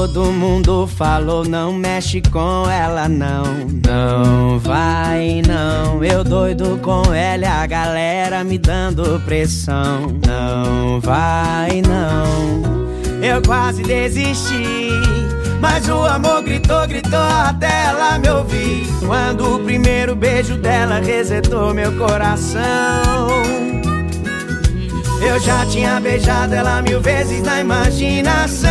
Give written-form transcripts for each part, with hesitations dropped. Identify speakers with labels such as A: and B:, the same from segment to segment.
A: Todo mundo falou, não mexe com ela não. Não vai não, eu doido com ela e a galera me dando pressão. Não vai não, eu quase desisti, mas o amor gritou, gritou até ela me ouvir. Quando o primeiro beijo dela resetou meu coração. Eu já tinha beijado ela 1000 vezes na imaginação.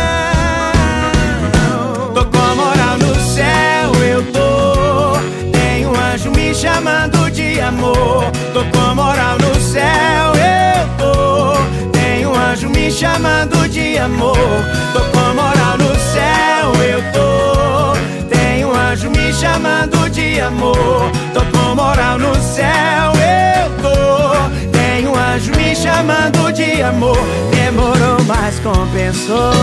A: Tô com a moral no céu, eu tô. Tem um anjo me chamando de amor. Tô com a moral no céu, eu tô. Tem um anjo me chamando de amor. Tô com a moral no céu, eu tô. Tem um anjo me chamando de amor. Tô com moral no céu, eu tô. Tem um anjo me chamando de amor. Demorou, mas compensou.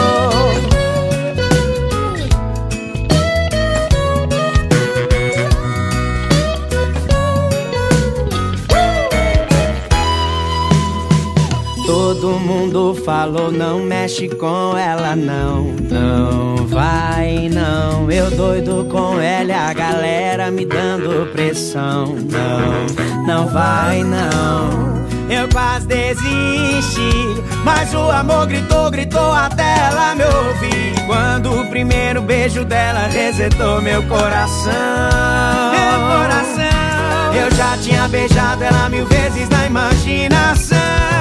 A: Todo mundo falou, não mexe com ela não. Não vai não, eu doido com ela e a galera me dando pressão. Não, não vai não, eu quase desisti, mas o amor gritou, gritou até ela me ouvir. Quando o primeiro beijo dela resetou meu coração. Meu coração, eu já tinha beijado ela 1000 vezes na imaginação.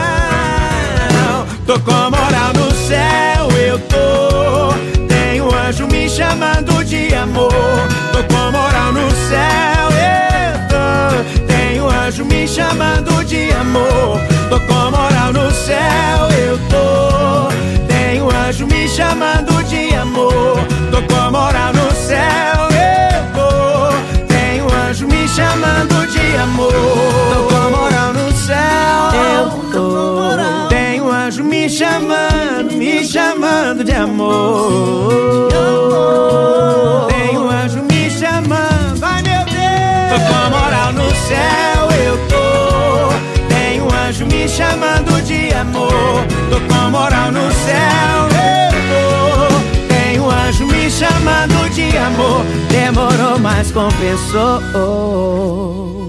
A: Tô com a moral no céu, eu tô. Tem um anjo me chamando de amor. Tô com a moral no céu, eu tô. Tem um anjo me chamando de amor. Tô com a moral no céu, eu tô. Tem um anjo me chamando de amor. Tô com a moral no céu, eu tô. Tem um anjo me chamando de amor. Tô com a moral no céu, eu tô. Me chamando de amor. Tem um anjo me chamando, ai meu Deus. Tô com a moral no céu, eu tô. Tem um anjo me chamando de amor. Tô com a moral no céu, eu tô. Tem um anjo me chamando de amor. Demorou, mas compensou.